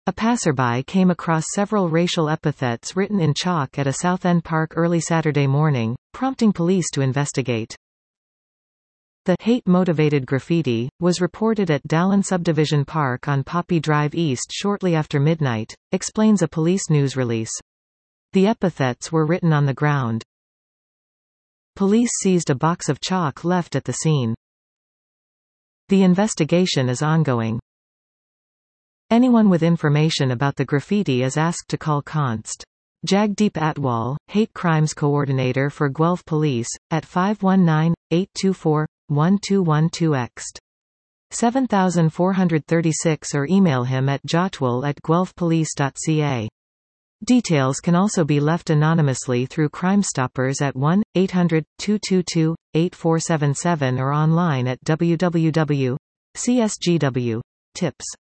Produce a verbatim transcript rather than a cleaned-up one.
A passerby came across several racial epithets written in chalk at a Southend park early Saturday morning, prompting police to investigate. The hate-motivated graffiti was reported at Dallin Subdivision Park on Poppy Drive East shortly after midnight, explains a police news release. The epithets were written on the ground. Police seized a box of chalk left at the scene. The investigation is ongoing. Anyone with information about the graffiti is asked to call Const. Jagdeep Atwal, Hate Crimes Coordinator for Guelph Police, at five one nine, eight two four, one two one two X seven four three six or email him at jotwal at guelphpolice dot c a. Details can also be left anonymously through Crime Stoppers at one eight hundred, two two two, eight four seven seven or online at w w w dot c s g w dot tips.